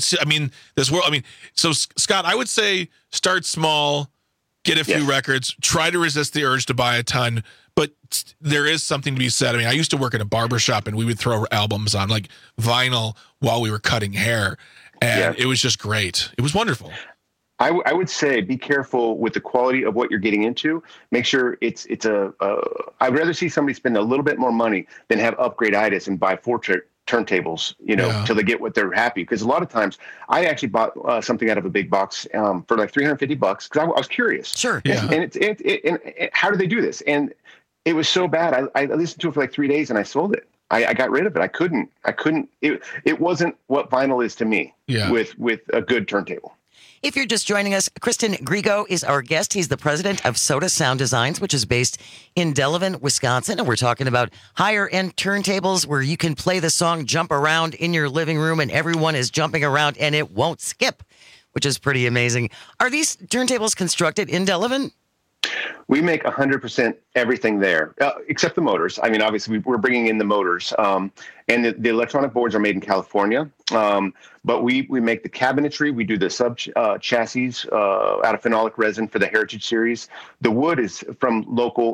so Scott, I would say start small. Get a few records, try to resist the urge to buy a ton, but there is something to be said. I mean, I used to work at a barbershop, and we would throw albums on, like vinyl, while we were cutting hair, and it was just great. It was wonderful. I would say be careful with the quality of what you're getting into. Make sure it's I'd rather see somebody spend a little bit more money than have upgrade-itis and buy 4 turntables, till they get what they're happy. Because a lot of times I actually bought something out of a big box for like $350 because I was curious. Sure. Yeah. And how do they do this? And it was so bad. I listened to it for like 3 days and I sold it. I got rid of it. I couldn't. It wasn't what vinyl is to me with a good turntable. If you're just joining us, Kristen Grigo is our guest. He's the president of Soda Sound Designs, which is based in Delavan, Wisconsin. And we're talking about higher-end turntables where you can play the song Jump Around in your living room and everyone is jumping around and it won't skip, which is pretty amazing. Are these turntables constructed in Delavan? We make 100% everything there, except the motors. I mean, obviously, we're bringing in the motors, and the electronic boards are made in California. But we make the cabinetry. We do the sub chassis out of phenolic resin for the Heritage Series. The wood is from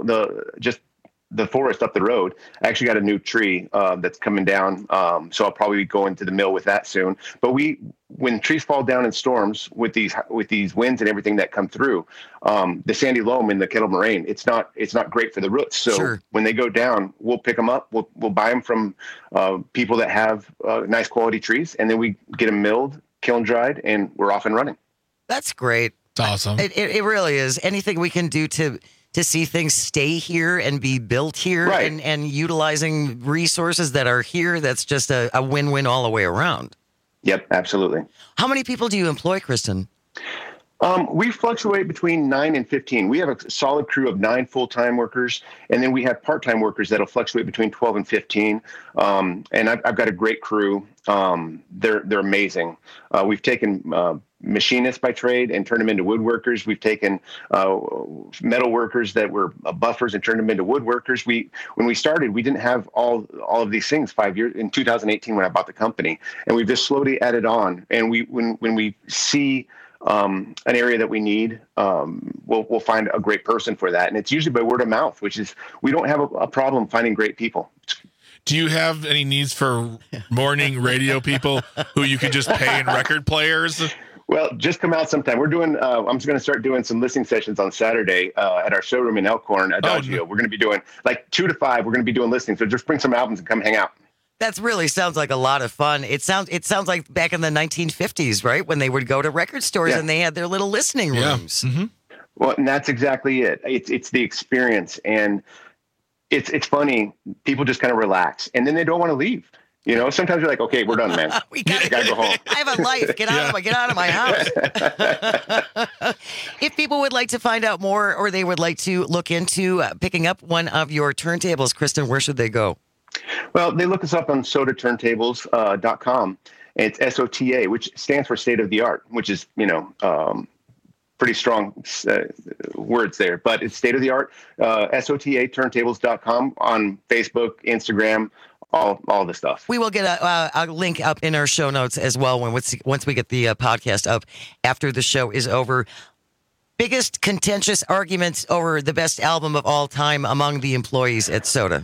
the forest up the road. I actually got a new tree that's coming down, so I'll probably go into the mill with that soon. But when trees fall down in storms with these winds and everything that come through, the sandy loam in the kettle moraine, it's not great for the roots. So when they go down, we'll pick them up. We'll buy them from people that have nice quality trees, and then we get them milled, kiln dried, and we're off and running. That's great. It's awesome. It really is. Anything we can do to see things stay here and be built here and utilizing resources that are here, that's just a win-win all the way around. Yep, absolutely. How many people do you employ, Kristen? We fluctuate between 9 and 15. We have a solid crew of 9 full-time workers, and then we have part-time workers that'll fluctuate between 12 and 15. And I've got a great crew. They're amazing. We've taken machinists by trade and turned them into woodworkers. We've taken metal workers that were buffers and turned them into woodworkers. When we started, we didn't have all of these things 5 years in 2018 when I bought the company, and we've just slowly added on. And when we see an area that we need, we'll find a great person for that. And it's usually by word of mouth, which is, we don't have a problem finding great people. Do you have any needs for morning radio people who you could just pay in record players? Well, just come out sometime. We're doing, I'm just going to start doing some listening sessions on Saturday at our showroom in Elkhorn, Adagio. We're going to be doing like 2 to 5. We're going to be doing listening. So just bring some albums and come hang out. That really sounds like a lot of fun. It sounds like back in the 1950s, right? When they would go to record stores and they had their little listening rooms. Mm-hmm. Well, and that's exactly it. It's the experience, and it's funny. People just kind of relax, and then they don't want to leave. Sometimes you're like, okay, we're done, man. we gotta go home. I have a life. Get out of my house. If people would like to find out more, or they would like to look into picking up one of your turntables, Kristen, where should they go? Well, they look us up on sodaturntables.com. And it's SOTA, which stands for state of the art, which is, pretty strong words there. But it's state of the art, SOTAturntables.com on Facebook, Instagram, all the stuff. We will get a link up in our show notes as well once we get the podcast up after the show is over. Biggest contentious arguments over the best album of all time among the employees at Soda?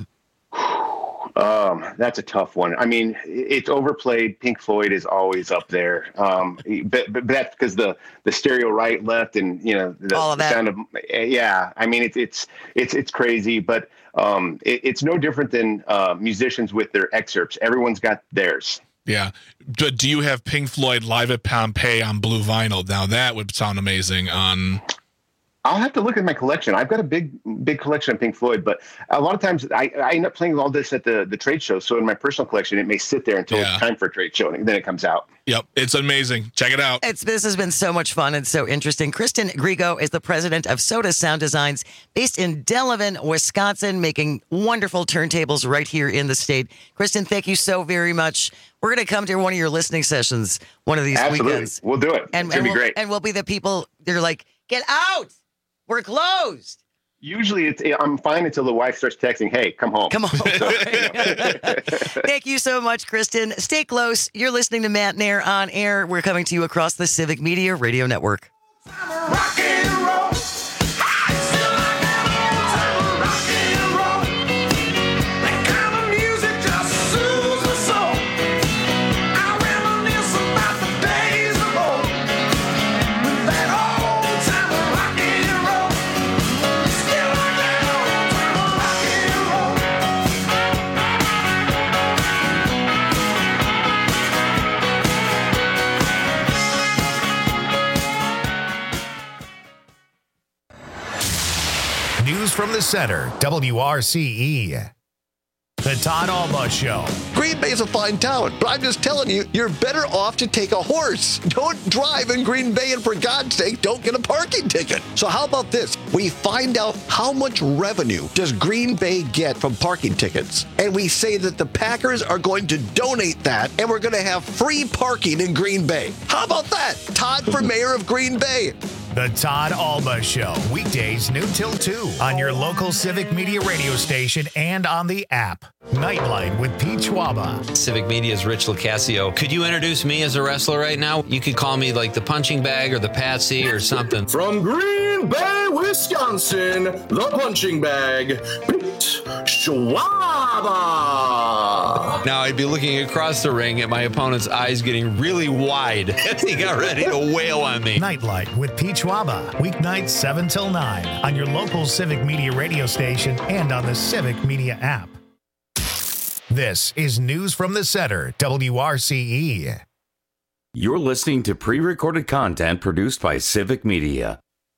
That's a tough one. I mean, it's overplayed. Pink Floyd is always up there. But that's because the stereo right, left, and all of that. Sound of, I mean, it's crazy, but it's no different than musicians with their excerpts. Everyone's got theirs. Yeah. Do you have Pink Floyd Live at Pompeii on blue vinyl? Now that would sound amazing on. I'll have to look at my collection. I've got a big collection of Pink Floyd, but a lot of times I end up playing all this at the trade show. So in my personal collection, it may sit there until it's time for a trade show, and then it comes out. Yep, it's amazing. Check it out. This has been so much fun and so interesting. Kristen Grigo is the president of Soda Sound Designs, based in Delavan, Wisconsin, making wonderful turntables right here in the state. Kristen, thank you so very much. We're going to come to one of your listening sessions one of these weekends. We'll do it. It's going to be great. And we'll be the people, they're like, get out. We're closed. Usually I'm fine until the wife starts texting, hey, come home. Come home. Thank you so much, Kristen. Stay close. You're listening to Matt Nair on Air. We're coming to you across the Civic Media Radio Network. Rock and roll. News from the Center, WRCE. The Todd Alba Show. Green Bay's a fine town, but I'm just telling you, you're better off to take a horse. Don't drive in Green Bay, and for God's sake, don't get a parking ticket. So how about this? We find out how much revenue does Green Bay get from parking tickets, and we say that the Packers are going to donate that, and we're going to have free parking in Green Bay. How about that? Todd for mayor of Green Bay. The Todd Alba Show, weekdays noon till 2 on your local Civic Media radio station and on the app. Nightlight with Pete Schwaba. Civic Media's Rich Locascio. Could you introduce me as a wrestler right now? You could call me like the punching bag or the Patsy or something. From Green Bay, Wisconsin, the punching bag, Pete Schwaba. Now I'd be looking across the ring at my opponent's eyes getting really wide as he got ready to wail on me. Nightlight with Pete Schwaba, weeknights 7 till 9 on your local Civic Media radio station and on the Civic Media app. This is News from the Center, WRCE. You're listening to pre-recorded content produced by Civic Media.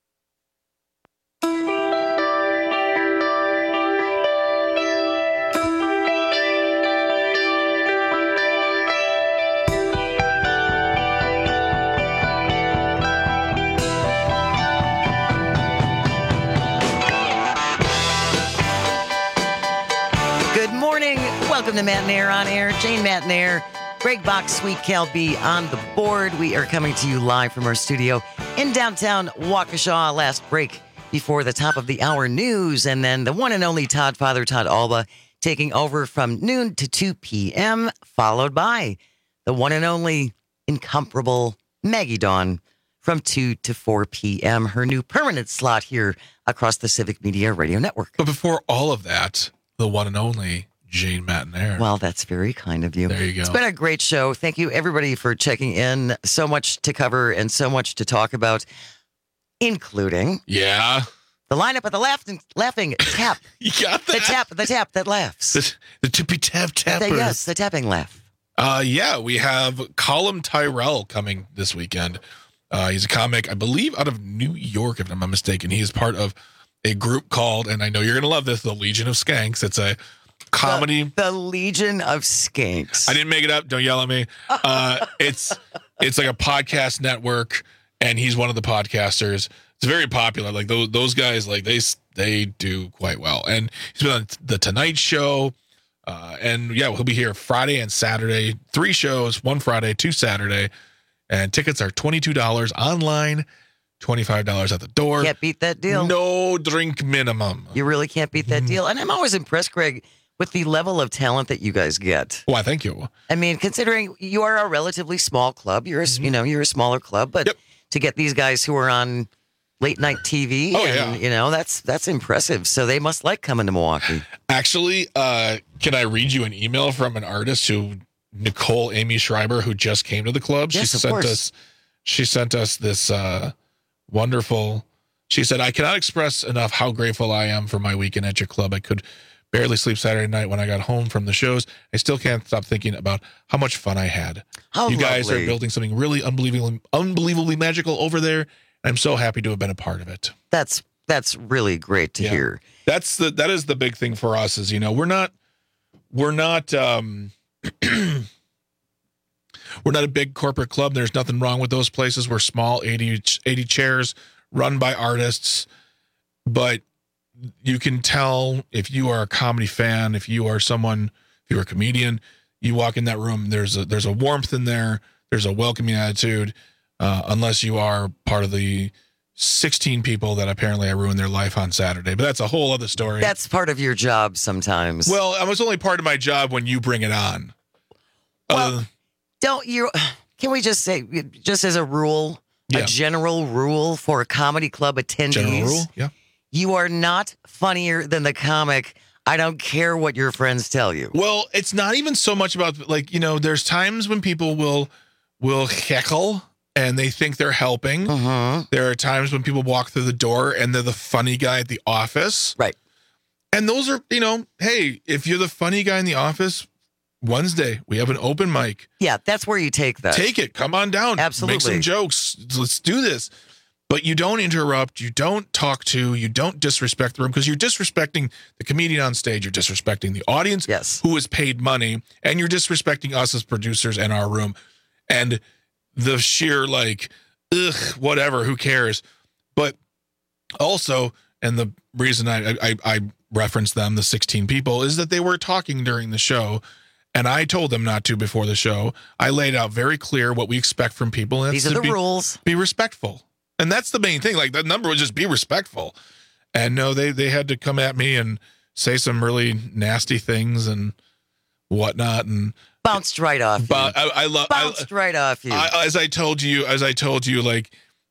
Welcome to Matinaire on Air. Jane Matinaire, Greg Bach, Sweet Cal B on the board. We are coming to you live from our studio in downtown Waukesha. Last break before the top of the hour news, and then the one and only Todd Father, Todd Alba, taking over from noon to 2 p.m., followed by the one and only incomparable Maggie Dawn from 2 to 4 p.m., her new permanent slot here across the Civic Media Radio Network. But before all of that, the one and only Jane Matinaire. Well, that's very kind of you. There you go. It's been a great show. Thank you, everybody, for checking in. So much to cover and so much to talk about, including the lineup of the laughing tap. You got that? The tap that laughs. The tippy tap tapper. Yes, the tapping laugh. We have Colum Tyrell coming this weekend. He's a comic, I believe, out of New York, if I'm not mistaken. He is part of a group called, and I know you're going to love this, the Legion of Skanks. It's a comedy. The Legion of Skanks. I didn't make it up. Don't yell at me. It's like a podcast network, and he's one of the podcasters. It's very popular. Like those guys, like they do quite well. And he's been on the Tonight Show. He'll be here Friday and Saturday. 3 shows, 1 Friday, 2 Saturday. And tickets are $22 online, $25 at the door. Can't beat that deal. No drink minimum. You really can't beat that deal. And I'm always impressed, Greg, with the level of talent that you guys get. Why, thank you. I mean, considering you are a relatively small club, you're you're a smaller club, but to get these guys who are on late night TV, that's impressive. So they must like coming to Milwaukee. Actually, can I read you an email from an artist Nicole Amy Schreiber, who just came to the club? Yes, She sent us this wonderful. She said, "I cannot express enough how grateful I am for my weekend at your club. I could barely sleep Saturday night when I got home from the shows. I still can't stop thinking about how much fun I had. You guys are building something really unbelievably magical over there. And I'm so happy to have been a part of it." That's really great to hear. That is the big thing for us is, we're not we're not a big corporate club. There's nothing wrong with those places. We're small, 80 chairs, run by artists. But you can tell if you are a comedy fan, if you're a comedian, you walk in that room, there's a warmth in there. There's a welcoming attitude, unless you are part of the 16 people that apparently I ruined their life on Saturday. But that's a whole other story. That's part of your job sometimes. Well, I was only part of my job when you bring it on. Well, can we just say, just as a rule, a general rule for a comedy club attendees? General rule, yeah. You are not funnier than the comic. I don't care what your friends tell you. Well, it's not even so much about, there's times when people will heckle and they think they're helping. There are times when people walk through the door and they're the funny guy at the office. Right. And those are, hey, if you're the funny guy in the office, Wednesday, we have an open mic. Yeah, that's where you take that. Take it. Come on down. Absolutely. Make some jokes. Let's do this. But you don't interrupt, you don't talk to, you don't disrespect the room, because you're disrespecting the comedian on stage, you're disrespecting the audience who is paid money, and you're disrespecting us as producers and our room. And the sheer whatever, who cares? But also, and the reason I referenced them, the 16 people, is that they were talking during the show, and I told them not to before the show. I laid out very clear what we expect from people. And these are the rules. Be respectful. And that's the main thing. Like, the number was just be respectful. And no, they had to come at me and say some really nasty things and whatnot, and bounced right off you. Bounced right off you. As I told you, like,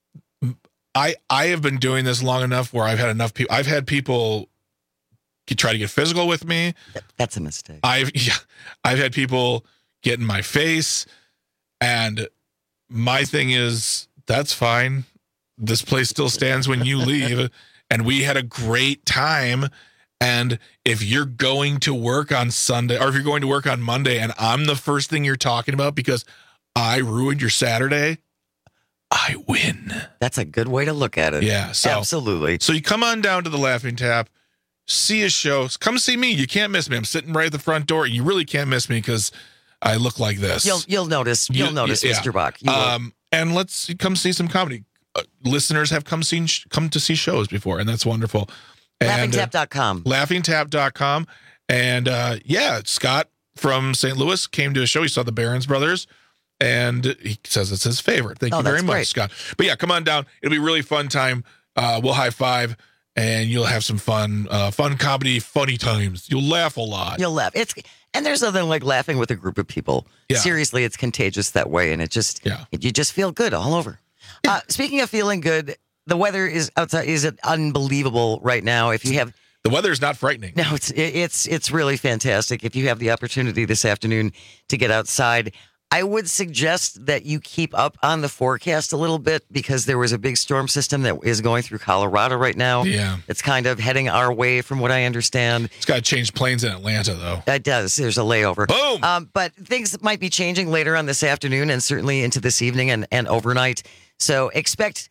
I have been doing this long enough where I've had enough people. I've had people try to get physical with me. That's a mistake. I've had people get in my face, and my thing is, that's fine. This place still stands when you leave, and we had a great time. And if you're going to work on Sunday, or if you're going to work on Monday, and I'm the first thing you're talking about because I ruined your Saturday, I win. That's a good way to look at it. Yeah, absolutely. So you come on down to the Laughing Tap, see a show, come see me. You can't miss me. I'm sitting right at the front door. You really can't miss me because I look like this. You'll notice. You'll notice, yeah. Mr. Bach. And let's come see some comedy. Listeners have come to see shows before, and that's wonderful. LaughingTap.com. LaughingTap.com. And Scott from St. Louis came to a show. He saw the Barons Brothers, and he says it's his favorite. Thank you very much, great. Scott. But yeah, come on down. It'll be a really fun time. We'll high five, and you'll have some fun comedy, funny times. You'll laugh a lot. You'll laugh. And there's nothing like laughing with a group of people. Yeah. Seriously, it's contagious that way, and you just feel good all over. Speaking of feeling good, the weather is outside is unbelievable right now. If you have the weather is not frightening. No, it's really fantastic. If you have the opportunity this afternoon to get outside, I would suggest that you keep up on the forecast a little bit, because there was a big storm system that is going through Colorado right now. Yeah. It's kind of heading our way from what I understand. It's got to change planes in Atlanta, though. It does. There's a layover. Boom! But things might be changing later on this afternoon and certainly into this evening and overnight. So expect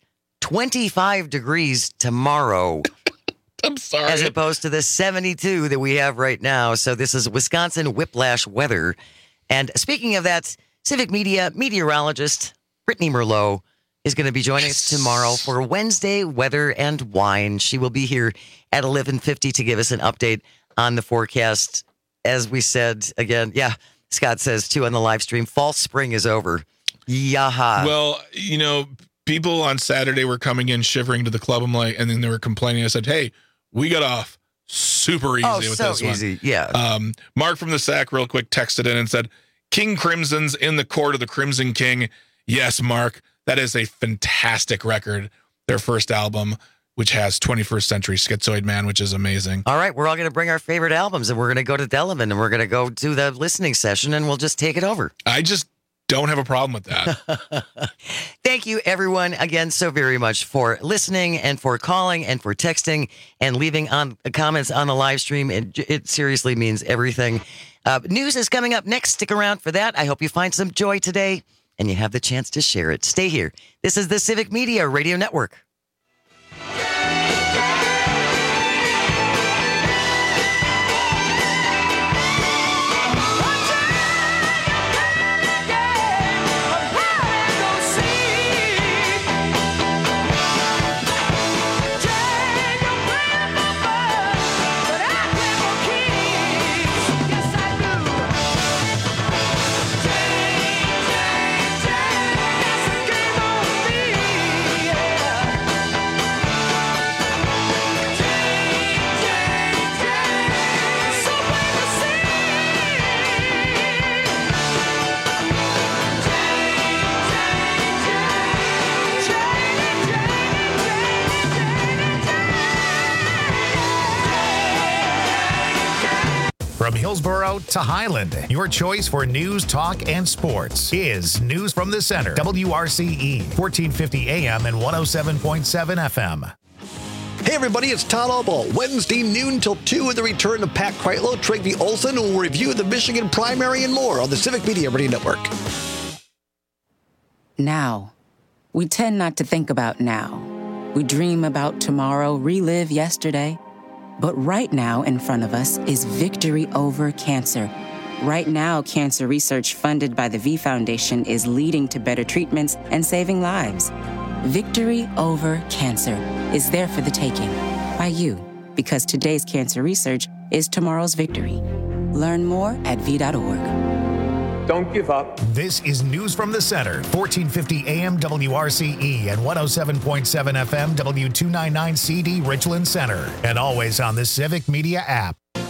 25 degrees tomorrow. I'm sorry. As opposed to the 72 that we have right now. So this is Wisconsin whiplash weather. And speaking of that, Civic Media meteorologist Brittany Merlot is going to be joining us tomorrow for Wednesday Weather and Wine. She will be here at 11:50 to give us an update on the forecast. As we said, again, Scott says, too, on the live stream, fall spring is over. Yaha. Well, people on Saturday were coming in shivering to the club. I'm like, and then they were complaining. I said, hey, we got off super easy with this one. Easy. Yeah. Mark from the Sack real quick texted in and said, King Crimson's in the court of the Crimson King. Yes, Mark, that is a fantastic record. Their first album, which has 21st Century Schizoid Man, which is amazing. All right, we're all going to bring our favorite albums, and we're going to go to Delavan, and we're going to go do the listening session, and we'll just take it over. I just don't have a problem with that. Thank you, everyone, again, so very much for listening and for calling and for texting and leaving comments on the live stream. It seriously means everything. News is coming up next. Stick around for that. I hope you find some joy today and you have the chance to share it. Stay here. This is the Civic Media Radio Network. From Hillsborough to Highland, your choice for news, talk, and sports is News from the Center. WRCE, 1450 AM and 107.7 FM. Hey everybody, it's Todd Albaugh. Wednesday noon till 2 with the return of Pat Kreitlow, Trygve Olsen, who will review the Michigan primary and more on the Civic Media Radio Network. Now. We tend not to think about now. We dream about tomorrow, relive yesterday. But right now in front of us is victory over cancer. Right now, cancer research funded by the V Foundation is leading to better treatments and saving lives. Victory over cancer is there for the taking by you, because today's cancer research is tomorrow's victory. Learn more at v.org. Don't give up. This is News from the Center, 1450 AM WRCE and 107.7 FM W299CD Richland Center, and always on the Civic Media app.